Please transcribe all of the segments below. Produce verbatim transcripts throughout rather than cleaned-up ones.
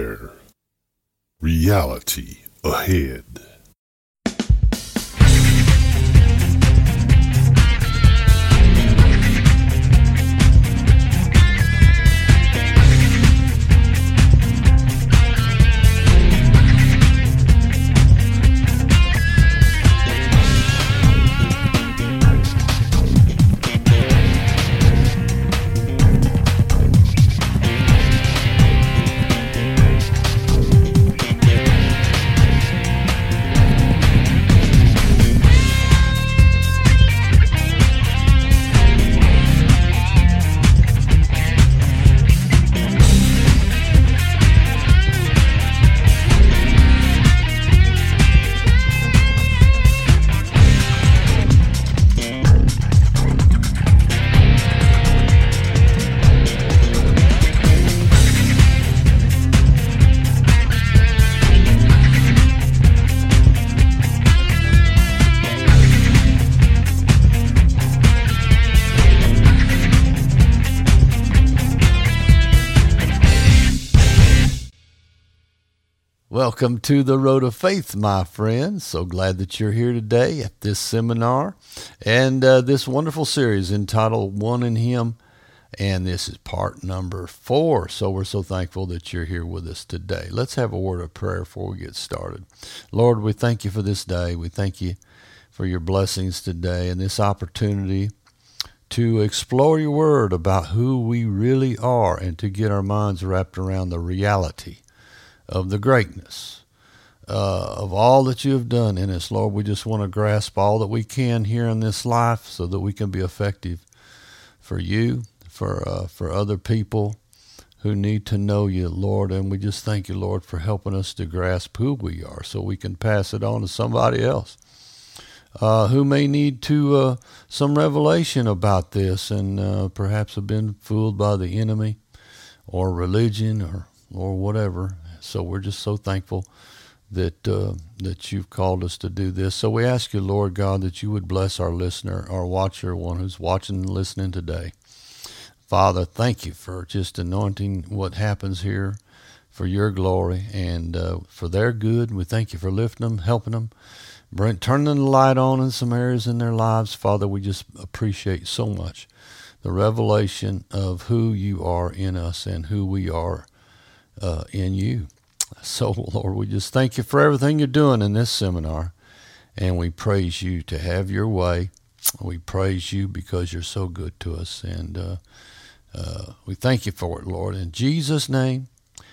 there. Reality ahead. Welcome to the Road of Faith, my friends. So glad that you're here today at this seminar and uh, this wonderful series entitled One in Him. And this is part number four. So we're so thankful that you're here with us today. Let's have a word of prayer before we get started. Lord, we thank you for this day. We thank you for your blessings today and this opportunity to explore your word about who we really are and to get our minds wrapped around the reality of the greatness uh, of all that you have done in us. Lord, we just want to grasp all that we can here in this life so that we can be effective for you, for uh, for other people who need to know you, Lord. And we just thank you, Lord, for helping us to grasp who we are so we can pass it on to somebody else uh, who may need to uh, some revelation about this and uh, perhaps have been fooled by the enemy or religion or or whatever. So we're just so thankful that uh, that you've called us to do this. So we ask you, Lord God, that you would bless our listener, our watcher, one who's watching and listening today. Father, thank you for just anointing what happens here for your glory and uh, for their good. We thank you for lifting them, helping them, bring, turning the light on in some areas in their lives. Father, we just appreciate so much the revelation of who you are in us and who we are Uh, in you. So, Lord, we just thank you for everything you're doing in this seminar, and we praise you to have your way. We praise you because you're so good to us, and uh, uh, we thank you for it, Lord. In Jesus' name,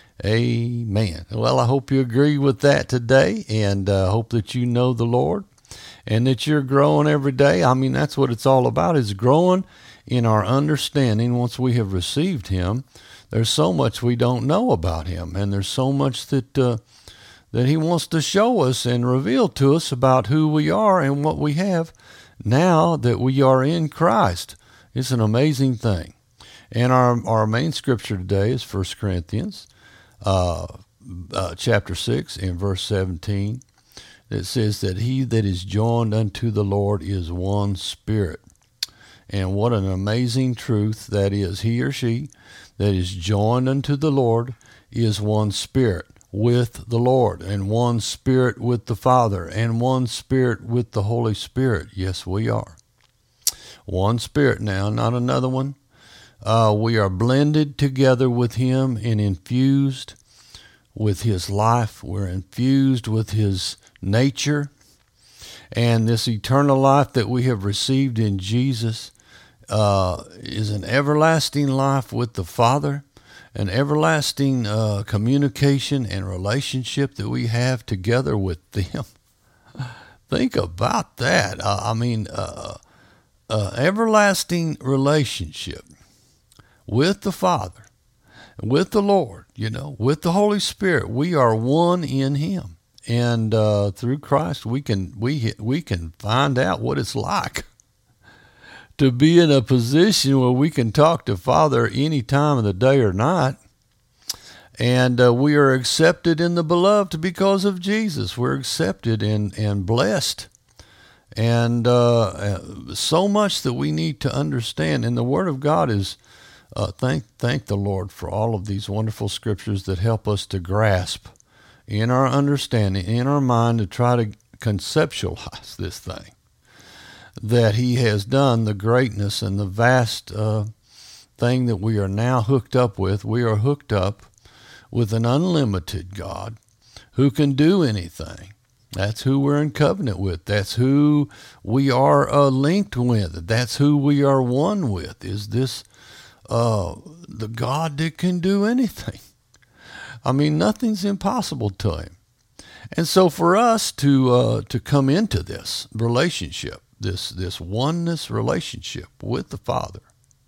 amen. Well, I hope you agree with that today, and I uh, hope that you know the Lord and that you're growing every day. I mean, that's what it's all about, is growing in our understanding once we have received him. There's so much we don't know about him, and there's so much that uh, that he wants to show us and reveal to us about who we are and what we have now that we are in Christ. It's an amazing thing. And our, our main scripture today is First Corinthians uh, uh, chapter six and verse seventeen. It says that he that is joined unto the Lord is one spirit. And what an amazing truth that is. He or she that is joined unto the Lord is one spirit with the Lord, and one spirit with the Father, and one spirit with the Holy Spirit. Yes, we are. One spirit now, not another one. Uh, we are blended together with him and infused with his life. We're infused with his nature. And this eternal life that we have received in Jesus Uh, is an everlasting life with the Father, an everlasting uh, communication and relationship that we have together with them. Think about that. Uh, I mean, uh, uh, everlasting relationship with the Father, with the Lord, you know, with the Holy Spirit. We are one in him. And uh, through Christ, we can we we can find out what it's like to be in a position where we can talk to Father any time of the day or night. And uh, we are accepted in the beloved because of Jesus. We're accepted and, and blessed. And uh, so much that we need to understand. And the Word of God is uh, thank thank the Lord for all of these wonderful scriptures that help us to grasp in our understanding, in our mind, to try to conceptualize this thing, that he has done the greatness and the vast uh, thing that we are now hooked up with. We are hooked up with an unlimited God who can do anything. That's who we're in covenant with. That's who we are uh, linked with. That's who we are one with, is this uh, the God that can do anything. I mean, nothing's impossible to him. And so for us to uh, to come into this relationship, this this oneness relationship with the Father,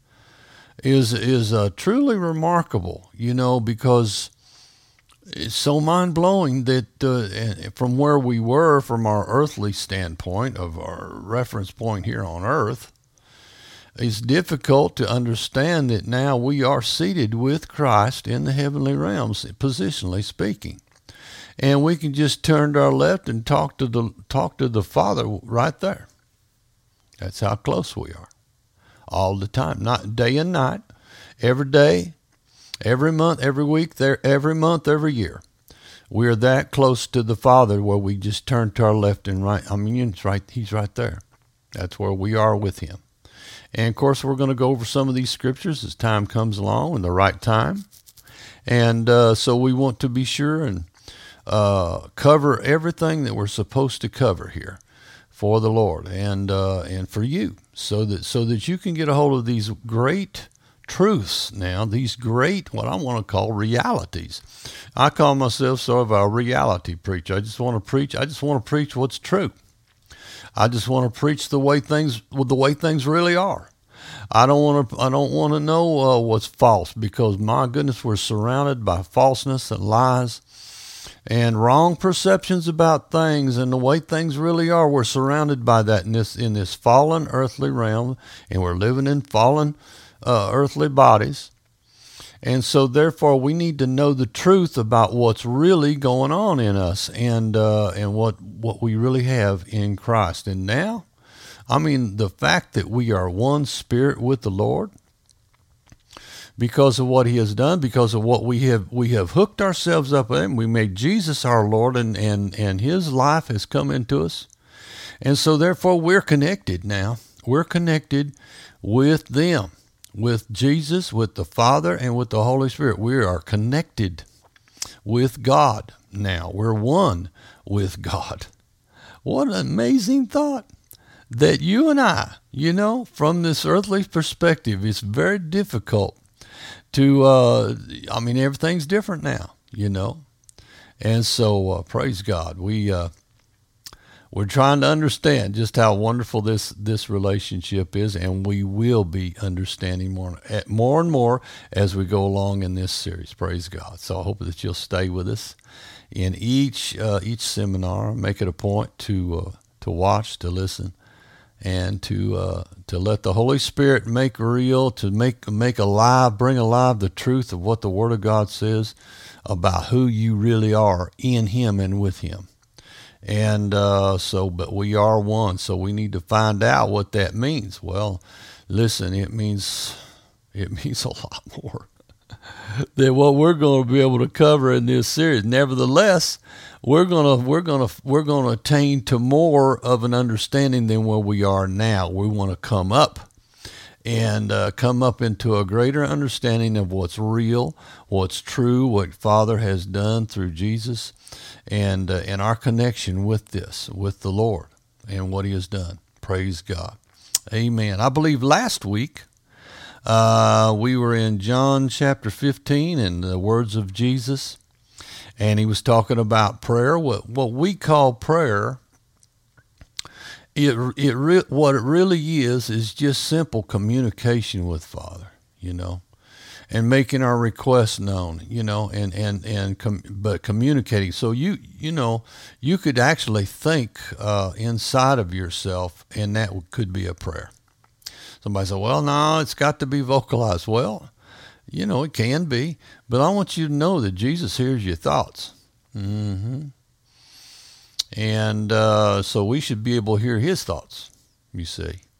is is uh, truly remarkable, you know, because it's so mind-blowing that uh, from where we were, from our earthly standpoint of our reference point here on earth, it's difficult to understand that now we are seated with Christ in the heavenly realms, positionally speaking. And we can just turn to our left and talk to the talk to the Father right there. That's how close we are. All the time, not day and night, every day, every month, every week, there, every month, every year. We're that close to the Father where we just turn to our left and right. I mean, it's right, he's right there. That's where we are with him. And, of course, we're going to go over some of these scriptures as time comes along in the right time. And uh, so we want to be sure and uh, cover everything that we're supposed to cover here for the Lord and uh, and for you, so that so that you can get a hold of these great truths now, these great, what I want to call realities. I call myself sort of a reality preacher. I just want to preach. I just want to preach what's true. I just want to preach the way things, the way things really are. I don't want to, I don't want to know uh, what's false, because my goodness, we're surrounded by falseness and lies and wrong perceptions about things and the way things really are. We're surrounded by that in this, in this fallen earthly realm, and we're living in fallen uh, earthly bodies. And so therefore we need to know the truth about what's really going on in us, and uh, and what, what we really have in Christ. And now, I mean, the fact that we are one spirit with the Lord because of what he has done, because of what we have, we have hooked ourselves up with him. We made Jesus our Lord, and, and, and his life has come into us. And so therefore we're connected now. We're connected with them, with Jesus, with the Father, and with the Holy Spirit. We are connected with God now. We're one with God. What an amazing thought, that you and I, you know, from this earthly perspective, it's very difficult to, uh, I mean, everything's different now, you know. And so, uh, praise God. We, uh, We're trying to understand just how wonderful this, this relationship is, and we will be understanding more, more and more as we go along in this series. Praise God. So I hope that you'll stay with us in each uh, each seminar. Make it a point to uh, to watch, to listen, and to uh, to let the Holy Spirit make real, to make make alive, bring alive the truth of what the Word of God says about who you really are in Him and with Him. And uh, so, but we are one, so we need to find out what that means. Well, listen, it means it means a lot more than what we're going to be able to cover in this series. Nevertheless, we're gonna we're gonna we're gonna attain to more of an understanding than where we are now. We want to come up and uh, come up into a greater understanding of what's real, what's true, what Father has done through Jesus, and uh, and our connection with this, with the Lord, and what He has done. Praise God. Amen. I believe last week uh, we were in John chapter fifteen and the words of Jesus, and He was talking about prayer. What what we call prayer, it it re- what it really is is just simple communication with Father, you know, and making our requests known, you know, and and and com- but communicating. So you you know you could actually think uh, inside of yourself, and that could be a prayer. Somebody said, "Well, no, it's got to be vocalized." Well, you know, it can be, but I want you to know that Jesus hears your thoughts. Mm-hmm. And uh, so we should be able to hear His thoughts, you see.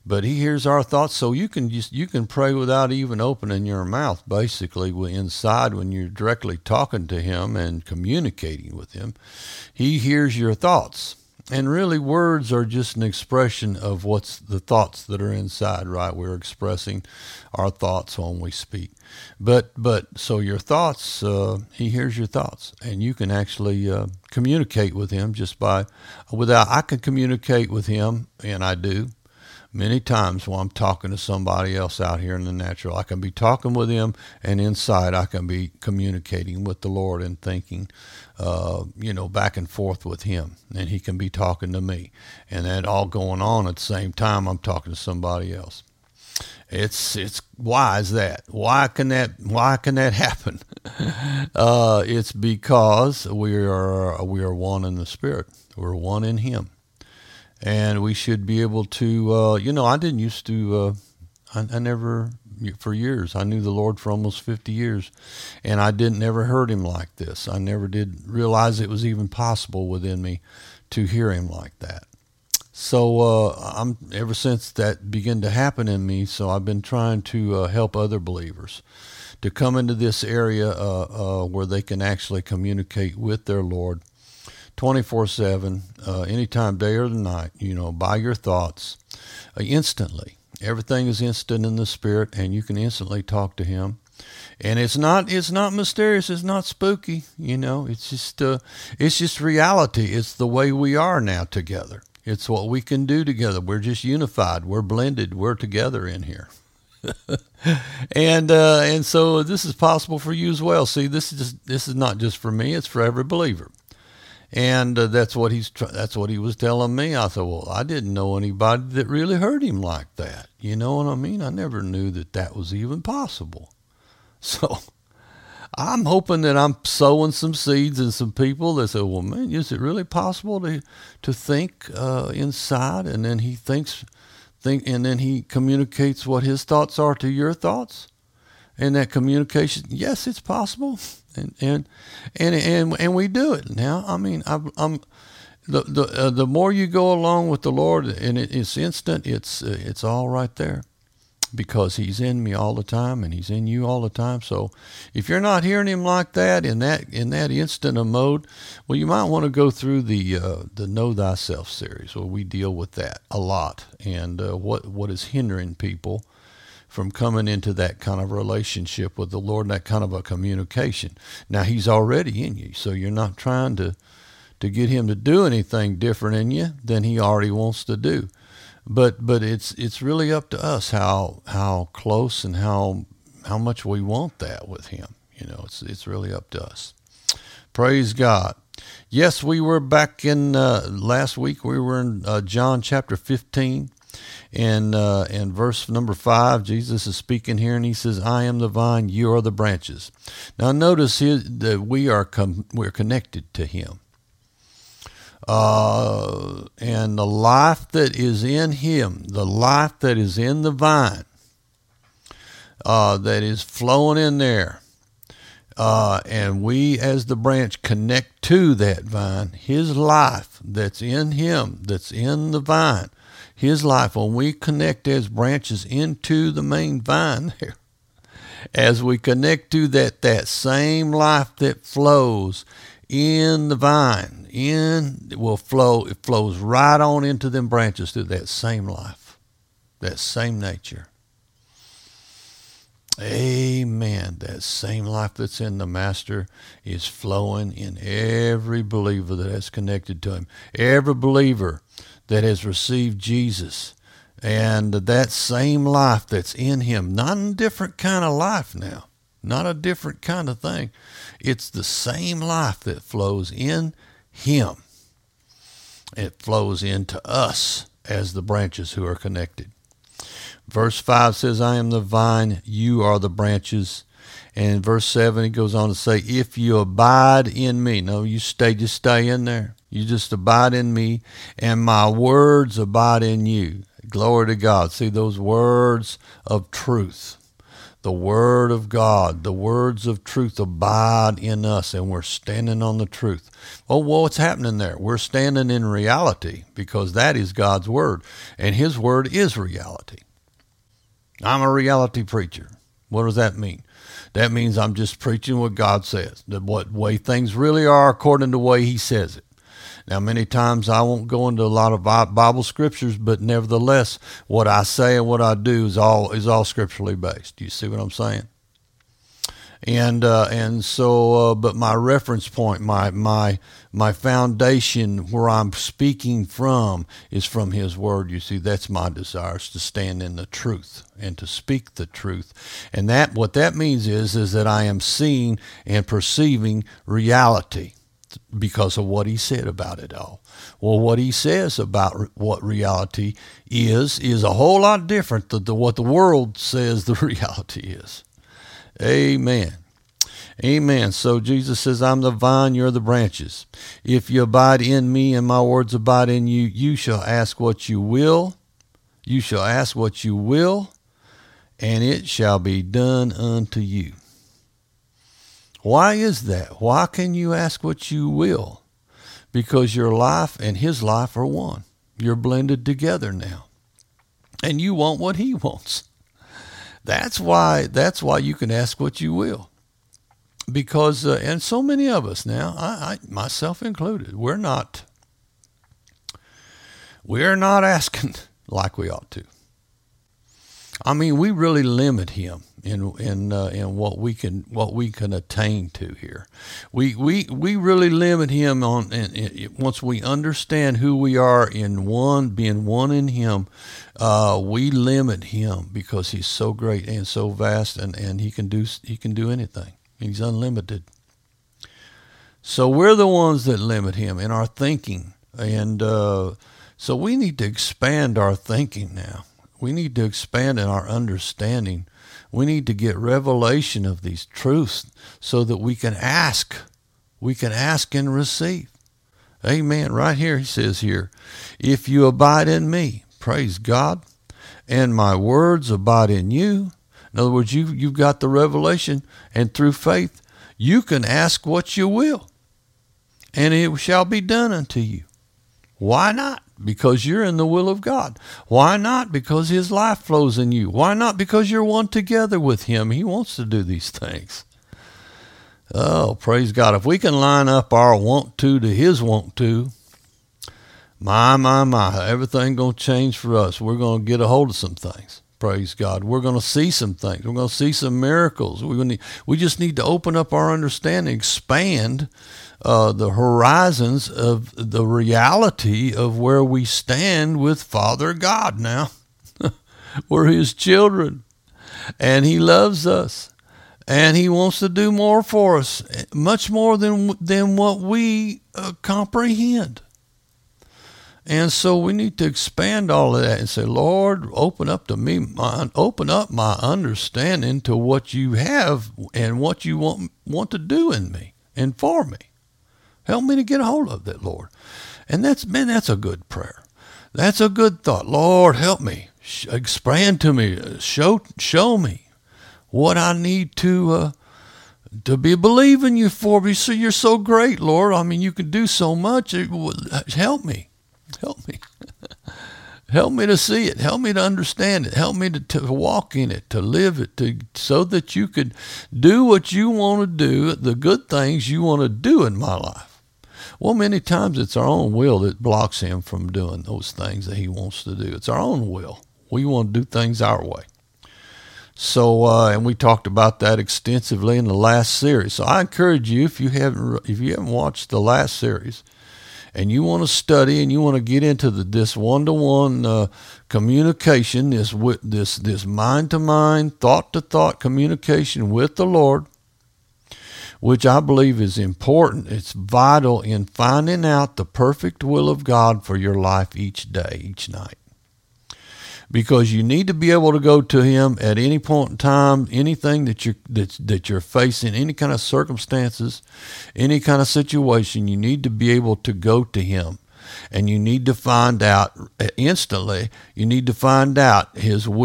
but he hears our thoughts. So you can just, you can pray without even opening your mouth, basically inside when you're directly talking to him and communicating with him. He hears your thoughts. And really, words are just an expression of what's the thoughts that are inside, right? We're expressing our thoughts when we speak. But, but so your thoughts, uh, he hears your thoughts, and you can actually uh, communicate with him just by, without, I can communicate with him, and I do, many times when I'm talking to somebody else out here in the natural. I can be talking with him, and inside I can be communicating with the Lord and thinking, uh, you know, back and forth with him, and he can be talking to me. And that all going on at the same time I'm talking to somebody else. It's, it's, why is that? Why can that, why can that happen? uh, it's because we are, we are one in the Spirit. We're one in him. And we should be able to, uh, you know, I didn't used to, uh, I, I never, for years, I knew the Lord for almost fifty years, and I didn't ever heard him like this. I never did realize it was even possible within me to hear him like that. So uh, I'm ever since that began to happen in me, so I've been trying to uh, help other believers to come into this area uh, uh, where they can actually communicate with their Lord twenty-four seven, uh, anytime, day or night, you know, by your thoughts, uh, instantly. Everything is instant in the Spirit, and you can instantly talk to him. And it's not, it's not mysterious. It's not spooky. You know, it's just, uh, it's just reality. It's the way we are now together. It's what we can do together. We're just unified. We're blended. We're together in here. and uh, and so this is possible for you as well. See, this is just, this is not just for me. It's for every believer. And uh, that's what he's tr- that's what he was telling me. I thought, well, I didn't know anybody that really heard him like that. You know what I mean? I never knew that that was even possible. So I'm hoping that I'm sowing some seeds in some people that say, well, man, is it really possible to to think uh, inside, and then he thinks, think, and then he communicates what his thoughts are to your thoughts, and that communication, yes, it's possible, and and and and, and we do it now. I mean, I, I'm the the uh, the more you go along with the Lord, and it, it's instant. It's uh, it's all right there. Because he's in me all the time, and he's in you all the time. So if you're not hearing him like that, in that in that instant of mode, well, you might want to go through the uh, the Know Thyself series, where we deal with that a lot, and uh, what what is hindering people from coming into that kind of relationship with the Lord, and that kind of a communication. Now, he's already in you, so you're not trying to to get him to do anything different in you than he already wants to do. But but it's it's really up to us how how close and how how much we want that with him. You know, it's it's really up to us. Praise God. Yes, we were back in uh, last week. We were in uh, John chapter fifteen, and uh, and verse number five. Jesus is speaking here, and he says, "I am the vine; you are the branches." Now, notice here that we are com- we're connected to him. Uh, and the life that is in him, the life that is in the vine, uh, that is flowing in there, uh, and we as the branch connect to that vine, his life that's in him, that's in the vine, his life, when we connect as branches into the main vine there, as we connect to that, that same life that flows in the vine, in will flow, it flows right on into them branches through that same life, that same nature. Amen. That same life that's in the Master is flowing in every believer that has connected to him, every believer that has received Jesus, and that same life that's in him, not a different kind of life now. Not a different kind of thing. It's the same life that flows in him. It flows into us as the branches who are connected. Verse five says, "I am the vine, you are the branches." And in verse seven, he goes on to say, "If you abide in me." No, you stay, just stay in there. You just abide in me, and my words abide in you. Glory to God. See those words of truth. The Word of God, the words of truth abide in us, and we're standing on the truth. Oh, well, what's happening there? We're standing in reality, because that is God's Word, and His Word is reality. I'm a reality preacher. What does that mean? That means I'm just preaching what God says, the what way things really are according to the way He says it. Now, many times I won't go into a lot of Bible scriptures, but nevertheless, what I say and what I do is all is all scripturally based. You see what I'm saying? And uh, and so, uh, but my reference point, my my my foundation, where I'm speaking from, is from His Word. You see, that's my desire, is to stand in the truth and to speak the truth. And that what that means is is that I am seeing and perceiving reality, because of what He said about it all. Well, what He says about re- what reality is, is a whole lot different than the, what the world says the reality is. Amen. Amen. So Jesus says, I'm the vine, you're the branches. If you abide in me and my words abide in you, you shall ask what you will. You shall ask what you will, and it shall be done unto you. Why is that? Why can you ask what you will? Because your life and His life are one. You're blended together now. And you want what He wants. That's why, that's why you can ask what you will. Because, uh, and so many of us now, I, I myself included, we're not, we're not asking like we ought to. I mean, we really limit Him in in uh, in what we can what we can attain to here. We we we really limit Him on, and, and once we understand who we are in one, being one in Him, uh, we limit Him, because He's so great and so vast, and, and He can do He can do anything. He's unlimited. So we're the ones that limit Him in our thinking, and uh, so we need to expand our thinking now. We need to expand in our understanding. We need to get revelation of these truths so that we can ask. We can ask and receive. Amen. Right here, He says here, if you abide in me, praise God, and my words abide in you. In other words, you, you've got the revelation, and through faith, you can ask what you will, and it shall be done unto you. Why not? Because you're in the will of God. Why not? Because His life flows in you. Why not? Because you're one together with Him. He wants to do these things. Oh, praise God. If we can line up our want to to His want to, my, my, my, everything going to change for us. We're going to get a hold of some things. Praise God. We're going to see some things. We're going to see some miracles. We're going to, we just need to open up our understanding, expand uh, the horizons of the reality of where we stand with Father God now. We're His children, and He loves us, and He wants to do more for us, much more than, than what we uh, comprehend. And so we need to expand all of that and say, Lord, open up to me, my, open up my understanding to what you have and what you want want to do in me and for me. Help me to get a hold of that, Lord. And that's, man, that's a good prayer. That's a good thought. Lord, help me. Expand to me. Show show me what I need to uh, to be believing you for. So you're so great, Lord. I mean, you can do so much. Help me. Help me. Help me to see it. Help me to understand it. Help me to, to walk in it, to live it, to so that you could do what you want to do, the good things you want to do in my life. Well, many times it's our own will that blocks Him from doing those things that He wants to do. It's our own will. We want to do things our way. So, uh, and we talked about that extensively in the last series. So I encourage you, if you haven't, if you haven't watched the last series, and you want to study and you want to get into the, this one-to-one uh, communication, this this this mind-to-mind, thought-to-thought communication with the Lord, which I believe is important. It's vital in finding out the perfect will of God for your life each day, each night. Because you need to be able to go to Him at any point in time, anything that you're, that, that you're facing, any kind of circumstances, any kind of situation, you need to be able to go to Him. And you need to find out instantly, you need to find out His will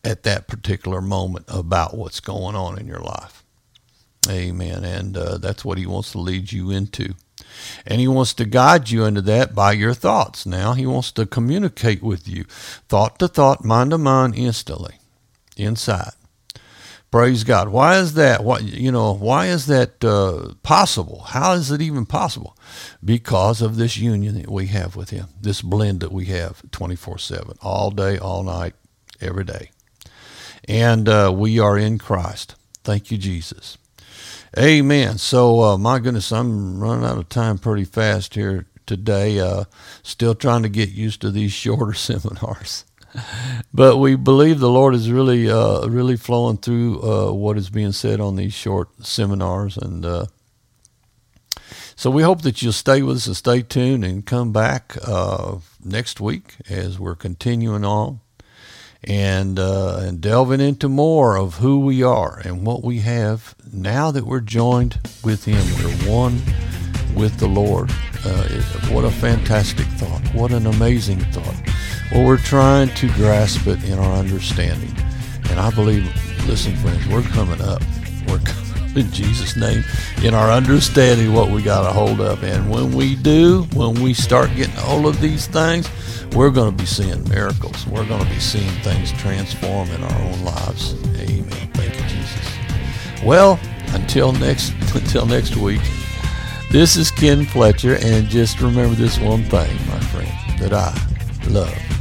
at that particular moment about what's going on in your life. Amen. And uh, that's what he wants to lead you into. And he wants to guide you into that by your thoughts. Now he wants to communicate with you, thought to thought, mind to mind, instantly, inside. Praise God. Why is that? What you know? Why is that uh, possible? How is it even possible? Because of this union that we have with him, this blend that we have twenty-four seven, all day, all night, every day. And uh, we are in Christ. Thank you, Jesus. Amen. So, uh, my goodness, I'm running out of time pretty fast here today. Uh, still trying to get used to these shorter seminars. But we believe the Lord is really, uh, really flowing through uh, what is being said on these short seminars. And uh, so we hope that you'll stay with us and stay tuned and come back uh, next week as we're continuing on. And uh, and delving into more of who we are and what we have now that we're joined with him. We're one with the Lord. Uh, what a fantastic thought. What an amazing thought. Well, we're trying to grasp it in our understanding. And I believe, listen, friends, we're coming up. We're coming up in Jesus' name in our understanding what we got a hold of. And when we do, when we start getting a hold of these things, we're going to be seeing miracles. We're going to be seeing things transform in our own lives. Amen. Thank you, Jesus. Well, until next until next week, this is Ken Fletcher, and just remember this one thing, my friend, that I love